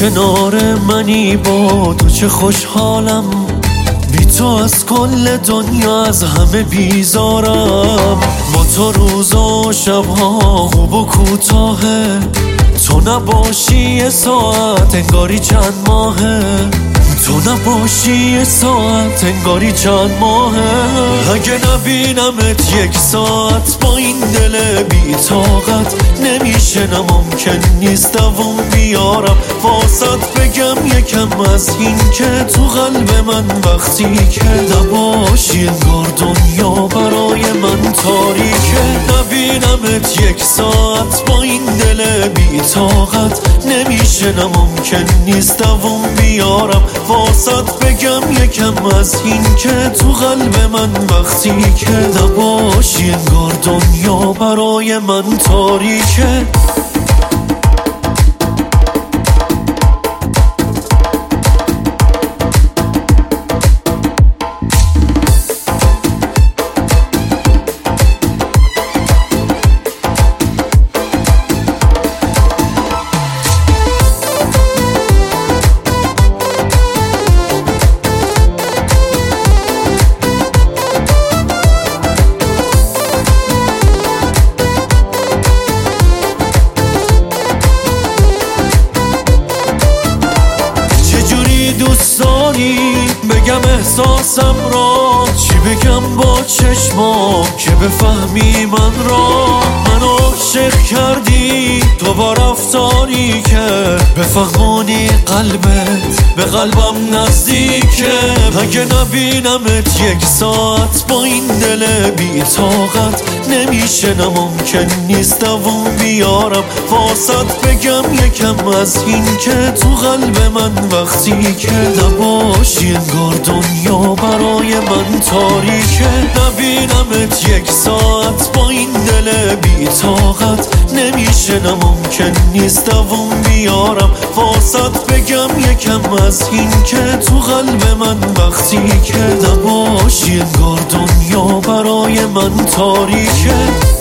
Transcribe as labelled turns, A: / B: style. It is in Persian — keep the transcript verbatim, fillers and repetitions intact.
A: کنار منی با تو چه خوشحالم، بی تو از کل دنیا از همه بیزارم. با تو روزا و شبها خوب و کوتاهه، تو نباشی یه ساعت انگاری چند ماهه، تو نباشی یه ساعت انگاری چند ماهه. اگه نبینمت یک ساعت با این دل بی طاقت، نمیشه نه ممکن نیست دوام بیارم واسط بگم یکم از این که تو قلب من وقتی که نباشی انگار دنیا برای من تاریکه. نبینمت یک ساعت با این دل بی طاقت، نمیشه نه ممکن نیست دوام بیارم واسط بگم یکم از این که تو قلب من وقتی که نباشی انگار دنیا برای من تاریکه. دوست داری بگم احساسم را، چی بگم با چشمام که بفهمی من را. منو عاشق کردی تو با رفتاری که بفهمونی قلبت به قلبم نزدیکه. اگه نبینمت یک ساعت با این دل بی طاقت، نمیشه نه ممکن نیست دوام بیارم واسط بگم یکم از این که تو قلب من وقتی که نباشی انگار دنیا برای من تاریکه. نبینمت یک ساعت با این دل بی طاقت، نمیشه نه ممکن نیست دوام بیارم واسط بگم یکم از این که تو قلب من وقتی که نباشی انگار دنیا برای من تاریکه.